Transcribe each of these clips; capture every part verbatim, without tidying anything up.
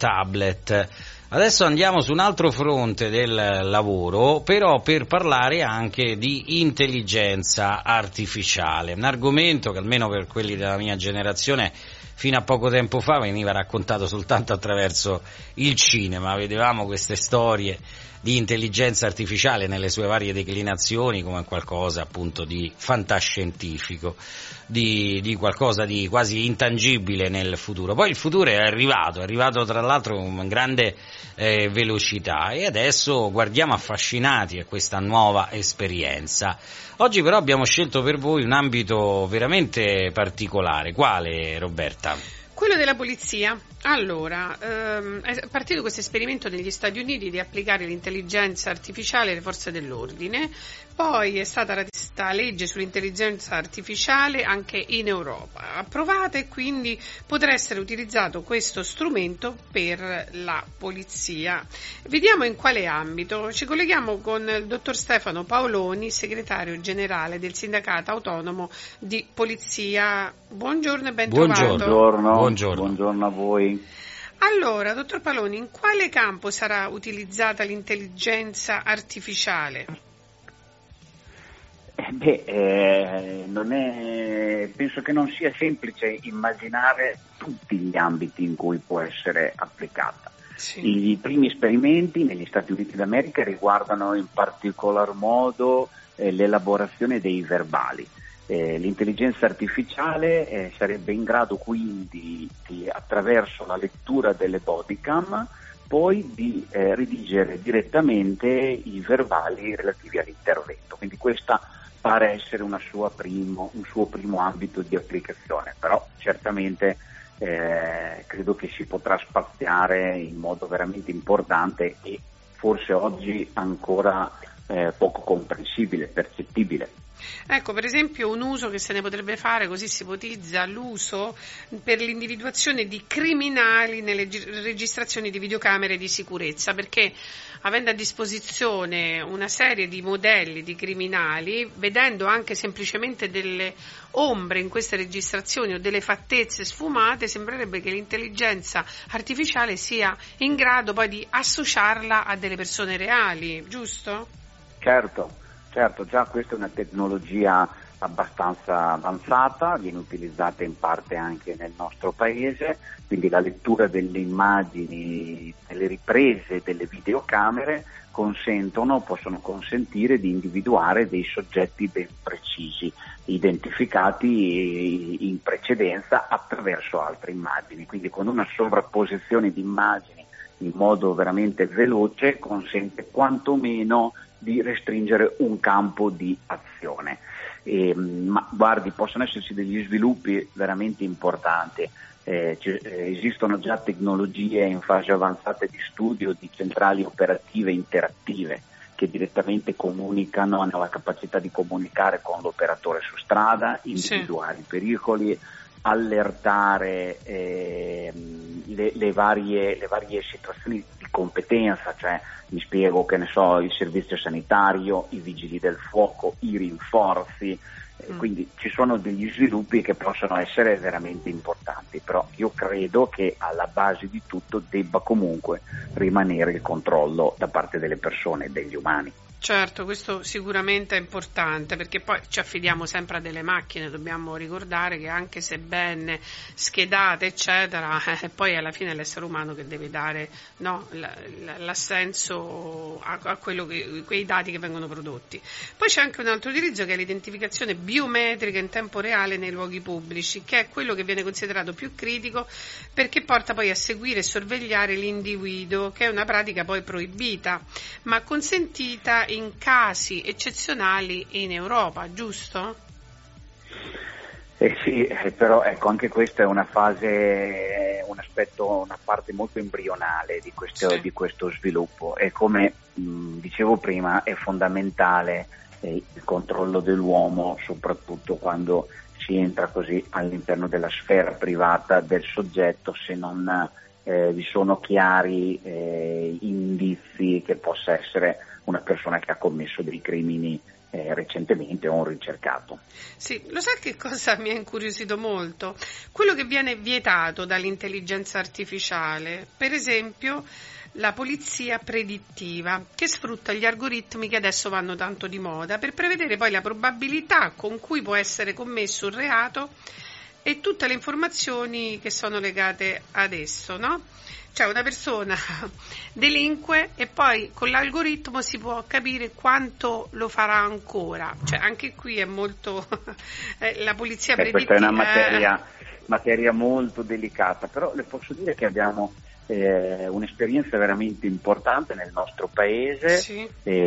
tablet. Adesso andiamo su un altro fronte del lavoro, però per parlare anche di intelligenza artificiale, un argomento che almeno per quelli della mia generazione fino a poco tempo fa veniva raccontato soltanto attraverso il cinema. Vedevamo queste storie di intelligenza artificiale nelle sue varie declinazioni come qualcosa appunto di fantascientifico, di, di qualcosa di quasi intangibile nel futuro. Poi il futuro è arrivato, è arrivato tra l'altro con grande eh, velocità, e adesso guardiamo affascinati a questa nuova esperienza. Oggi però abbiamo scelto per voi un ambito veramente particolare. Quale, Roberta? Quello della polizia. Allora, ehm, è partito questo esperimento negli Stati Uniti di applicare l'intelligenza artificiale alle forze dell'ordine, poi è stata ratista legge sull'intelligenza artificiale anche in Europa, approvata, e quindi potrà essere utilizzato questo strumento per la polizia. Vediamo in quale ambito. Ci colleghiamo con il dottor Stefano Paoloni, segretario generale del Sindacato Autonomo di Polizia. Buongiorno e ben Buongiorno. trovato. Buongiorno. Buongiorno. Buongiorno a voi. Allora, dottor Paoloni, in quale campo sarà utilizzata l'intelligenza artificiale? Eh beh, eh, non è, penso che non sia semplice immaginare tutti gli ambiti in cui può essere applicata. Sì. I primi esperimenti negli Stati Uniti d'America riguardano in particolar modo eh, l'elaborazione dei verbali. Eh, l'intelligenza artificiale eh, sarebbe in grado quindi di, attraverso la lettura delle bodycam, poi di eh, redigere direttamente i verbali relativi all'intervento. Quindi questa pare essere una sua primo, un suo primo ambito di applicazione, però certamente eh, credo che si potrà spaziare in modo veramente importante e forse oggi ancora eh, poco comprensibile, percettibile. Ecco, per esempio, un uso che se ne potrebbe fare, così si ipotizza l'uso per l'individuazione di criminali nelle registrazioni di videocamere di sicurezza, perché avendo a disposizione una serie di modelli di criminali, vedendo anche semplicemente delle ombre in queste registrazioni o delle fattezze sfumate, sembrerebbe che l'intelligenza artificiale sia in grado poi di associarla a delle persone reali, giusto? Certo. Certo, già questa è una tecnologia abbastanza avanzata, viene utilizzata in parte anche nel nostro paese, quindi la lettura delle immagini, delle riprese delle videocamere consentono, possono consentire di individuare dei soggetti ben precisi, identificati in precedenza attraverso altre immagini, quindi con una sovrapposizione di immagini in modo veramente veloce consente quantomeno di restringere un campo di azione. E, ma guardi, possono esserci degli sviluppi veramente importanti. Eh, c- esistono già tecnologie in fase avanzata di studio di centrali operative interattive che direttamente comunicano, hanno la capacità di comunicare con l'operatore su strada, individuare i pericoli, allertare eh, le, le, varie, le varie situazioni di competenza, cioè mi spiego, che ne so, il servizio sanitario, i vigili del fuoco, i rinforzi, eh, mm. quindi ci sono degli sviluppi che possono essere veramente importanti, però io credo che alla base di tutto debba comunque rimanere il controllo da parte delle persone, degli umani. Certo, questo sicuramente è importante, perché poi ci affidiamo sempre a delle macchine, dobbiamo ricordare che anche se ben schedate eccetera, eh, poi alla fine è l'essere umano che deve dare, no, l'assenso a, a quello che, quei dati che vengono prodotti. Poi c'è anche un altro utilizzo che è l'identificazione biometrica in tempo reale nei luoghi pubblici, che è quello che viene considerato più critico perché porta poi a seguire e sorvegliare l'individuo, che è una pratica poi proibita, ma consentita in casi eccezionali in Europa, giusto? Eh sì, però ecco, anche questa è una fase, un aspetto, una parte molto embrionale di questo, sì. di questo sviluppo, e come mh, dicevo prima è fondamentale eh, il controllo dell'uomo, soprattutto quando si entra così all'interno della sfera privata del soggetto, se non eh, vi sono chiari eh, indizi che possa essere una persona che ha commesso dei crimini eh, recentemente o un ricercato. Sì, lo sai che cosa mi ha incuriosito molto? Quello che viene vietato dall'intelligenza artificiale, per esempio la polizia predittiva, che sfrutta gli algoritmi che adesso vanno tanto di moda per prevedere poi la probabilità con cui può essere commesso un reato e tutte le informazioni che sono legate ad esso, no? Cioè una persona delinque e poi con l'algoritmo si può capire quanto lo farà ancora. Cioè anche qui è molto la polizia eh, predittiva. Questa è una materia, materia molto delicata, però le posso dire che abbiamo eh, un'esperienza veramente importante nel nostro paese, sì.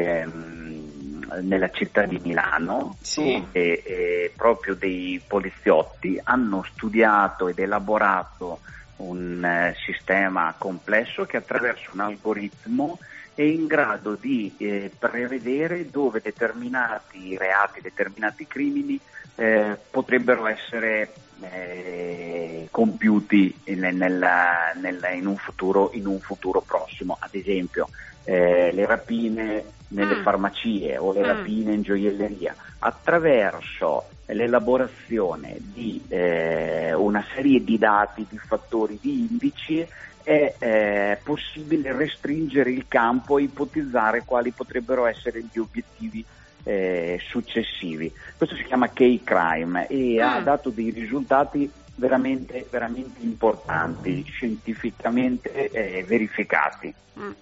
ehm, nella città di Milano, sì. dove eh, proprio dei poliziotti hanno studiato ed elaborato un eh, sistema complesso che attraverso un algoritmo è in grado di eh, prevedere dove determinati reati, determinati crimini eh, potrebbero essere eh, compiuti in, nella, nella, in, un futuro, in un futuro prossimo. Ad esempio eh, le rapine nelle mm. farmacie o le mm. rapine in gioielleria, attraverso l'elaborazione di eh, una serie di dati, di fattori, di indici, è eh, possibile restringere il campo e ipotizzare quali potrebbero essere gli obiettivi eh, successivi. Questo si chiama K-Crime e mm. ha dato dei risultati veramente, veramente importanti, scientificamente eh, verificati. Mm.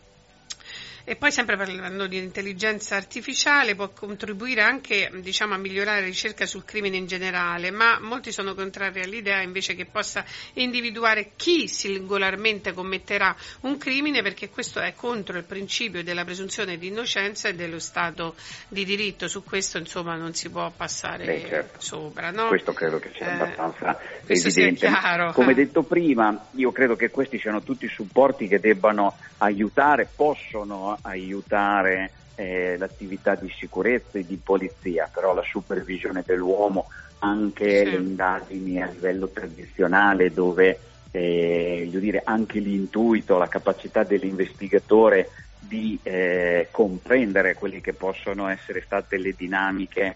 E poi sempre parlando di intelligenza artificiale può contribuire anche, diciamo, a migliorare la ricerca sul crimine in generale, ma molti sono contrari all'idea invece che possa individuare chi singolarmente commetterà un crimine, perché questo è contro il principio della presunzione di innocenza e dello Stato di diritto. Su questo insomma non si può passare Beh, certo. sopra, no? Questo credo che sia eh, abbastanza evidente. Chiaro. Come detto prima, io credo che questi siano tutti supporti che debbano aiutare, possono aiutare eh, l'attività di sicurezza e di polizia, però la supervisione dell'uomo, anche sì. le indagini a livello tradizionale, dove eh, voglio dire, anche l'intuito, la capacità dell'investigatore di eh, comprendere quelle che possono essere state le dinamiche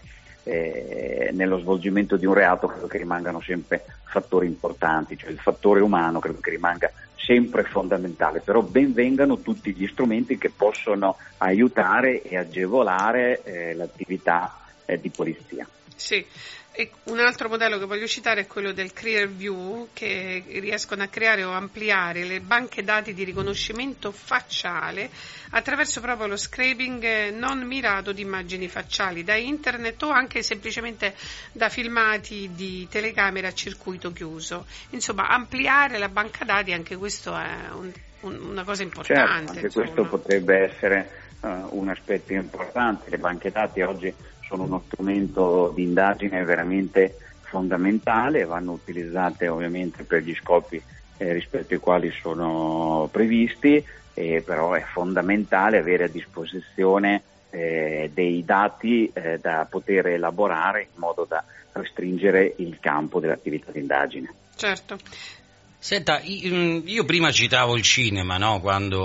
eh, nello svolgimento di un reato, credo che rimangano sempre fattori importanti, cioè il fattore umano credo che rimanga sempre fondamentale, però ben vengano tutti gli strumenti che possono aiutare e agevolare eh, l'attività eh, di polizia. Sì. E un altro modello che voglio citare è quello del Clearview, che riescono a creare o ampliare le banche dati di riconoscimento facciale attraverso proprio lo scraping non mirato di immagini facciali da internet o anche semplicemente da filmati di telecamera a circuito chiuso. Insomma, ampliare la banca dati, anche questo è un, un, una cosa importante. Certo, anche insomma. questo potrebbe essere uh, un aspetto importante. Le banche dati oggi sono uno strumento di indagine veramente fondamentale, vanno utilizzate ovviamente per gli scopi eh, rispetto ai quali sono previsti, eh, però è fondamentale avere a disposizione eh, dei dati eh, da poter elaborare in modo da restringere il campo dell'attività di indagine. Certo. Senta, io prima citavo il cinema, no?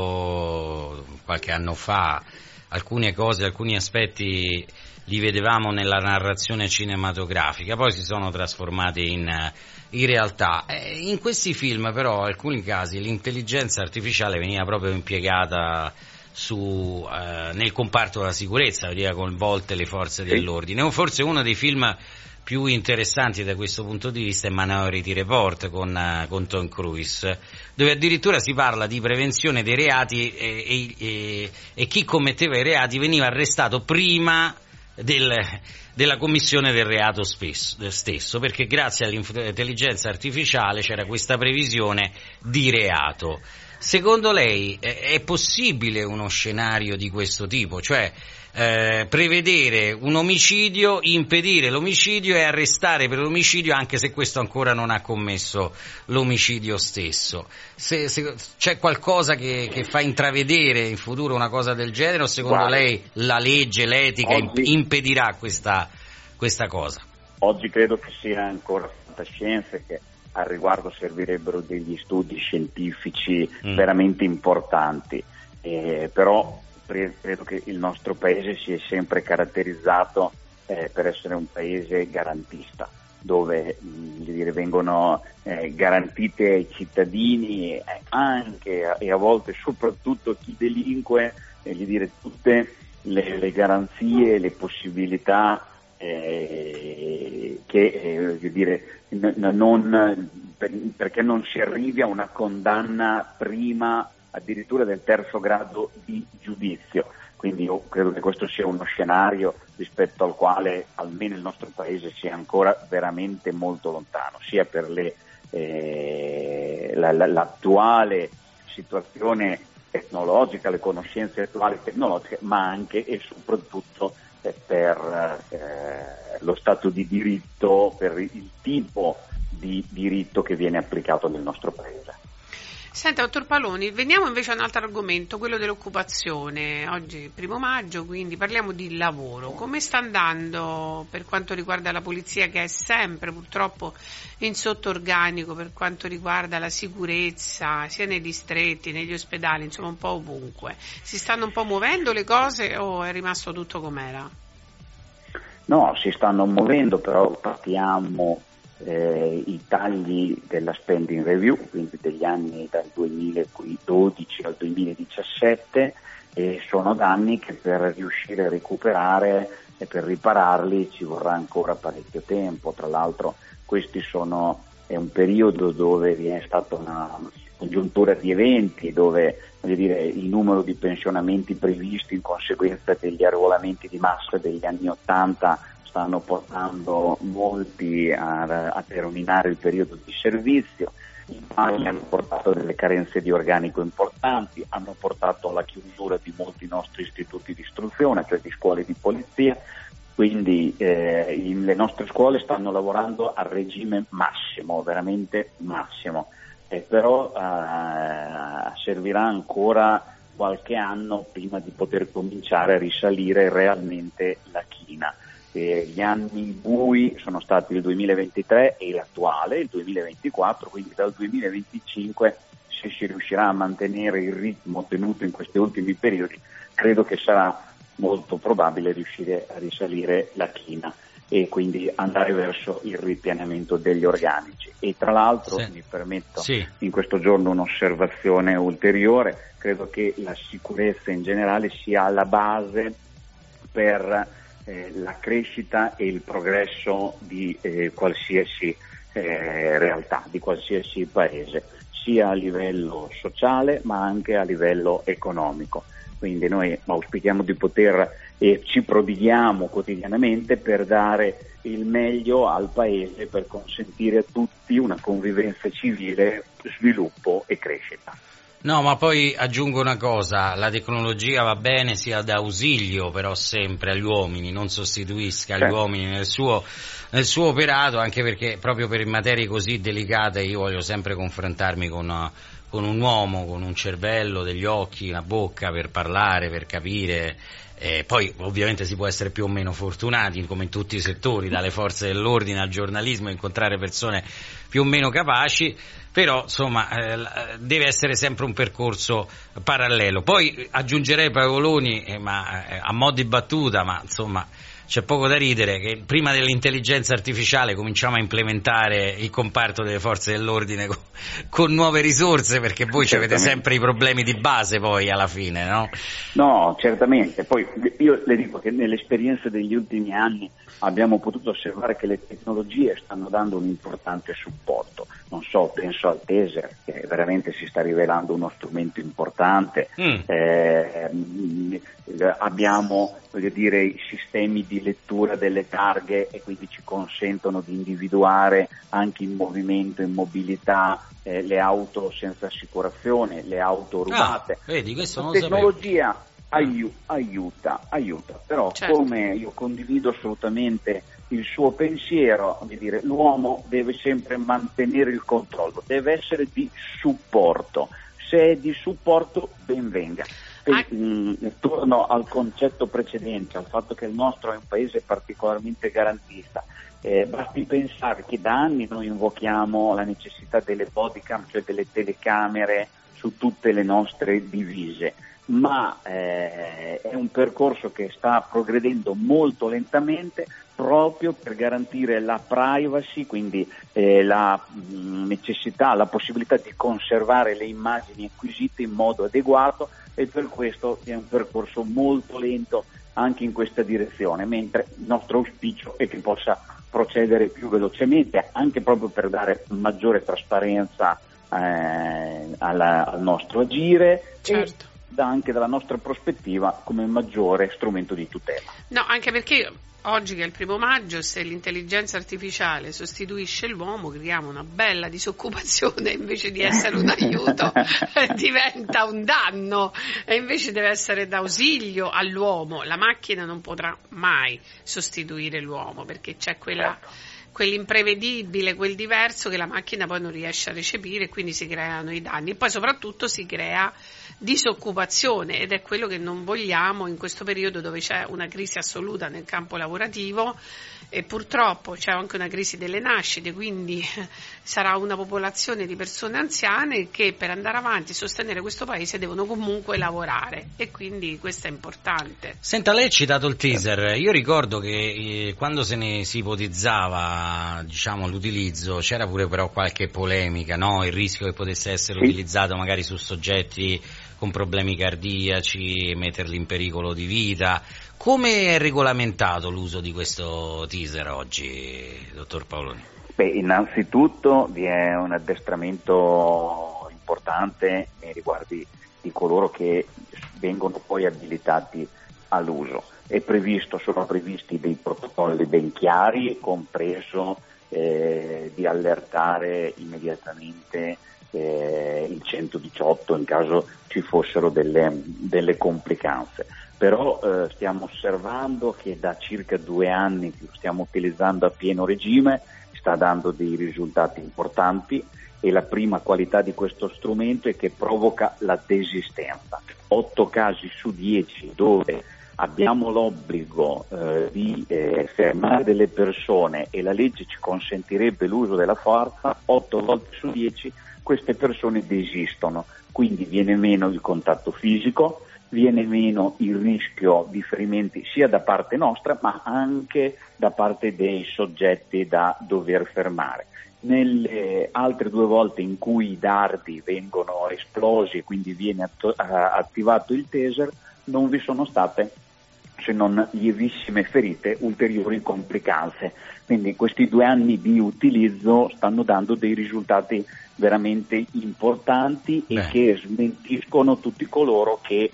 Quando qualche anno fa alcune cose, alcuni aspetti li vedevamo nella narrazione cinematografica, poi si sono trasformati in, in realtà. E in questi film però, in alcuni casi, l'intelligenza artificiale veniva proprio impiegata su, eh, nel comparto della sicurezza, veniva coinvolte le forze dell'ordine. Forse uno dei film più interessanti da questo punto di vista è Minority Report con, con Tom Cruise, dove addirittura si parla di prevenzione dei reati e, e, e, e chi commetteva i reati veniva arrestato prima Del, della commissione del reato spesso, stesso, perché grazie all'intelligenza artificiale c'era questa previsione di reato. Secondo lei è, è possibile uno scenario di questo tipo, cioè eh, prevedere un omicidio, impedire l'omicidio e arrestare per l'omicidio anche se questo ancora non ha commesso l'omicidio stesso? Se, se, c'è qualcosa che, che fa intravedere in futuro una cosa del genere, o secondo Guarda, lei la legge, l'etica oggi, impedirà questa, questa cosa? Oggi credo che sia ancora fantascienza, che al riguardo servirebbero degli studi scientifici mm. veramente importanti, eh, però credo che il nostro paese si è sempre caratterizzato eh, per essere un paese garantista, dove mh, dire, vengono eh, garantite ai cittadini eh, anche e a volte soprattutto chi delinque eh, gli dire, tutte le, le garanzie, le possibilità eh, che eh, dire, n- non, per, perché non si arrivi a una condanna prima addirittura del terzo grado di giudizio. Quindi io credo che questo sia uno scenario rispetto al quale almeno il nostro paese sia ancora veramente molto lontano, sia per le, eh, la, la, l'attuale situazione tecnologica, le conoscenze attuali tecnologiche, ma anche e soprattutto eh, per eh, lo Stato di diritto, per il tipo di diritto che viene applicato nel nostro paese. Senta, dottor Paloni, veniamo invece a un altro argomento, quello dell'occupazione. Oggi è primo maggio, quindi parliamo di lavoro. Come sta andando per quanto riguarda la polizia, che è sempre purtroppo in sottorganico per quanto riguarda la sicurezza, sia nei distretti, negli ospedali, insomma un po' ovunque? Si stanno un po' muovendo le cose o è rimasto tutto com'era? No, si stanno muovendo, però partiamo... Eh, i tagli della spending review, quindi degli anni dal duemiladodici al duemiladiciassette, e sono danni che per riuscire a recuperare e per ripararli ci vorrà ancora parecchio tempo. Tra l'altro questi sono è un periodo dove vi è stata una congiuntura di eventi, dove voglio dire, il numero di pensionamenti previsti in conseguenza degli arruolamenti di massa degli anni ottanta stanno portando molti a, a terminare il periodo di servizio. I tagli hanno portato delle carenze di organico importanti, hanno portato alla chiusura di molti nostri istituti di istruzione, cioè di scuole di polizia, quindi eh, in, le nostre scuole stanno lavorando a regime massimo, veramente massimo, eh, però eh, servirà ancora qualche anno prima di poter cominciare a risalire realmente la china. Eh, gli anni bui sono stati il duemilaventitré e l'attuale, il duemilaventiquattro, quindi dal duemilaventicinque, se si riuscirà a mantenere il ritmo tenuto in questi ultimi periodi, credo che sarà molto probabile riuscire a risalire la china e quindi andare verso il ripianamento degli organici. E tra l'altro, sì. mi permetto sì. in questo giorno un'osservazione ulteriore, credo che la sicurezza in generale sia alla base per Eh, la crescita e il progresso di eh, qualsiasi eh, realtà, di qualsiasi paese, sia a livello sociale ma anche a livello economico. Quindi noi auspichiamo di poter e eh, ci prodighiamo quotidianamente per dare il meglio al paese, per consentire a tutti una convivenza civile, sviluppo e crescita. No, ma poi aggiungo una cosa, la tecnologia va bene, sia da ausilio però sempre agli uomini, non sostituisca gli uomini nel suo, nel suo operato, anche perché proprio per materie così delicate io voglio sempre confrontarmi con, una, con un uomo, con un cervello, degli occhi, una bocca per parlare, per capire. Eh, poi ovviamente si può essere più o meno fortunati, come in tutti i settori, dalle forze dell'ordine al giornalismo, incontrare persone più o meno capaci, però insomma eh, deve essere sempre un percorso parallelo. Poi aggiungerei Paoloni, eh, ma eh, a mo' di battuta, ma insomma c'è poco da ridere, che prima dell'intelligenza artificiale cominciamo a implementare il comparto delle forze dell'ordine con, con nuove risorse, perché voi avete sempre i problemi di base poi alla fine, no? No, certamente. Poi io le dico che nell'esperienza degli ultimi anni abbiamo potuto osservare che le tecnologie stanno dando un importante supporto. Non so, penso al taser, che veramente si sta rivelando uno strumento importante. Mm. Eh, abbiamo, voglio dire, i sistemi di lettura delle targhe e quindi ci consentono di individuare anche in movimento, in mobilità, eh, le auto senza assicurazione, le auto rubate. Ah, vedi, questo non La tecnologia aiu- aiuta, aiuta, però certo. Come io condivido assolutamente il suo pensiero, voglio dire, l'uomo deve sempre mantenere il controllo, deve essere di supporto. Se è di supporto, ben venga. E, mh, torno al concetto precedente, al fatto che il nostro è un paese particolarmente garantista. Eh, basti pensare che da anni noi invochiamo la necessità delle bodycam, cioè delle telecamere su tutte le nostre divise, ma eh, è un percorso che sta progredendo molto lentamente proprio per garantire la privacy, quindi eh, la mh, necessità, la possibilità di conservare le immagini acquisite in modo adeguato, e per questo è un percorso molto lento anche in questa direzione, mentre il nostro auspicio è che possa procedere più velocemente, anche proprio per dare maggiore trasparenza eh, alla, al nostro agire, certo. e da anche dalla nostra prospettiva come maggiore strumento di tutela. No, anche perché oggi, che è il primo maggio, se l'intelligenza artificiale sostituisce l'uomo, creiamo una bella disoccupazione, invece di essere un aiuto diventa un danno, e invece deve essere d'ausilio all'uomo. La macchina non potrà mai sostituire l'uomo, perché c'è quella, quell'imprevedibile, quel diverso che la macchina poi non riesce a recepire, e quindi si creano i danni. E poi soprattutto si crea disoccupazione, ed è quello che non vogliamo in questo periodo dove c'è una crisi assoluta nel campo lavorativo, e purtroppo c'è anche una crisi delle nascite, quindi sarà una popolazione di persone anziane che per andare avanti e sostenere questo paese devono comunque lavorare, e quindi questo è importante. Senta, lei ha citato il teaser. Io ricordo che eh, quando se ne si ipotizzava, diciamo, l'utilizzo, c'era pure però qualche polemica, no? Il rischio che potesse essere sì. utilizzato magari su soggetti con problemi cardiaci, metterli in pericolo di vita. Come è regolamentato l'uso di questo teaser oggi, dottor Paoloni? Beh, innanzitutto vi è un addestramento importante nei riguardi di coloro che vengono poi abilitati all'uso. È previsto, sono previsti dei protocolli ben chiari, compreso eh, di allertare immediatamente eh, il centodiciotto in caso ci fossero delle, delle complicanze. Però eh, stiamo osservando che da circa due anni che lo stiamo utilizzando a pieno regime, sta dando dei risultati importanti, e la prima qualità di questo strumento è che provoca la desistenza. Otto casi su dieci dove abbiamo l'obbligo eh, di eh, fermare delle persone e la legge ci consentirebbe l'uso della forza, otto volte su dieci queste persone desistono, quindi viene meno il contatto fisico, viene meno il rischio di ferimenti sia da parte nostra ma anche da parte dei soggetti da dover fermare. Nelle altre due volte in cui i dardi vengono esplosi e quindi viene atto- attivato il taser, non vi sono state, se non lievissime ferite, ulteriori complicanze. Quindi questi due anni di utilizzo stanno dando dei risultati veramente importanti e Beh. che smentiscono tutti coloro che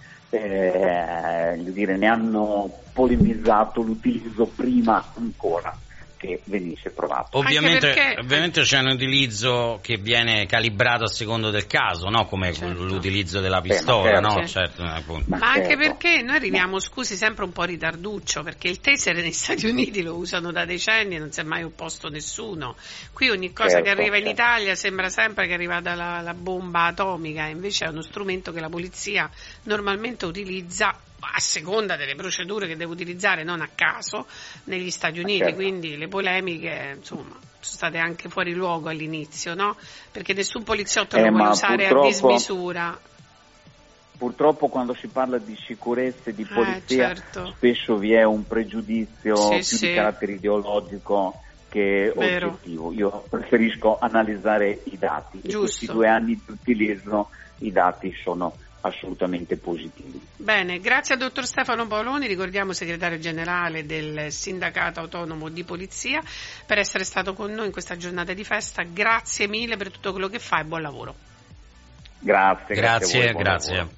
eh, dire, ne hanno polemizzato l'utilizzo prima ancora che venisse provato. Ovviamente, perché... ovviamente c'è un utilizzo che viene calibrato a secondo del caso, no? Come certo. l'utilizzo della pistola, Beh, no? certo. Certo, appunto. Ma, Ma anche certo. perché noi arriviamo, scusi, sempre un po' ritarduccio, perché il taser negli Stati Uniti lo usano da decenni e non si è mai opposto nessuno. Qui ogni cosa certo, che arriva in certo. Italia sembra sempre che è arrivata la, la bomba atomica, invece è uno strumento che la polizia normalmente utilizza a seconda delle procedure che deve utilizzare, non a caso, negli Stati Uniti, certo. Quindi le polemiche, insomma, sono state anche fuori luogo all'inizio, no? Perché nessun poliziotto Eh, lo vuole ma usare a purtroppo- dismisura. Purtroppo quando si parla di sicurezza e di polizia Eh, certo. spesso vi è un pregiudizio Sì, più sì. di carattere ideologico che Vero. oggettivo. Io preferisco analizzare i dati. Giusto. In questi due anni di utilizzo i dati sono assolutamente positivi. Bene, grazie al dottor Stefano Paoloni, ricordiamo segretario generale del Sindacato Autonomo di Polizia, per essere stato con noi in questa giornata di festa. Grazie mille per tutto quello che fa e buon lavoro. Grazie, grazie, Grazie, a voi, buon grazie. lavoro.